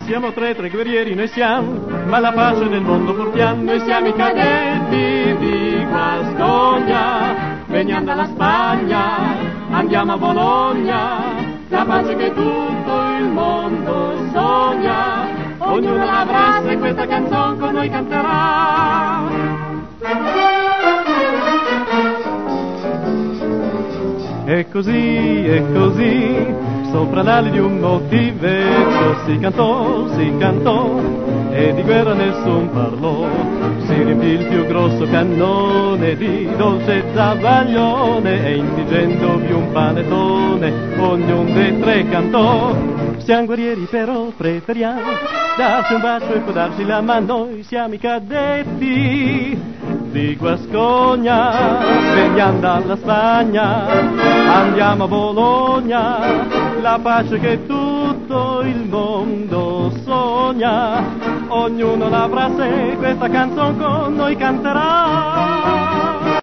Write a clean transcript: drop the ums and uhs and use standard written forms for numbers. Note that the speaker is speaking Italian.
Siamo tre guerrieri noi siamo, ma la pace nel mondo portiamo. Noi siamo i cadetti di Guascogna, veniamo dalla Spagna, andiamo a Bologna, la pace che tutto il mondo sogna, ognuno l'avrà se questa canzone con noi canterà. E così, sopra l'ali di un motivetto si cantò, e di guerra nessun parlò. Si riempì il più grosso cannone di dolce zavaglione, e indigendo più un panettone, ognuno dei tre cantò. Siamo guerrieri però preferiamo darci un bacio e poi darci la mano, noi siamo i cadetti di Guascogna, veniamo dalla Spagna, andiamo a Bologna, la pace che tutto il mondo sogna, ognuno l'avrà se questa canzone con noi canterà.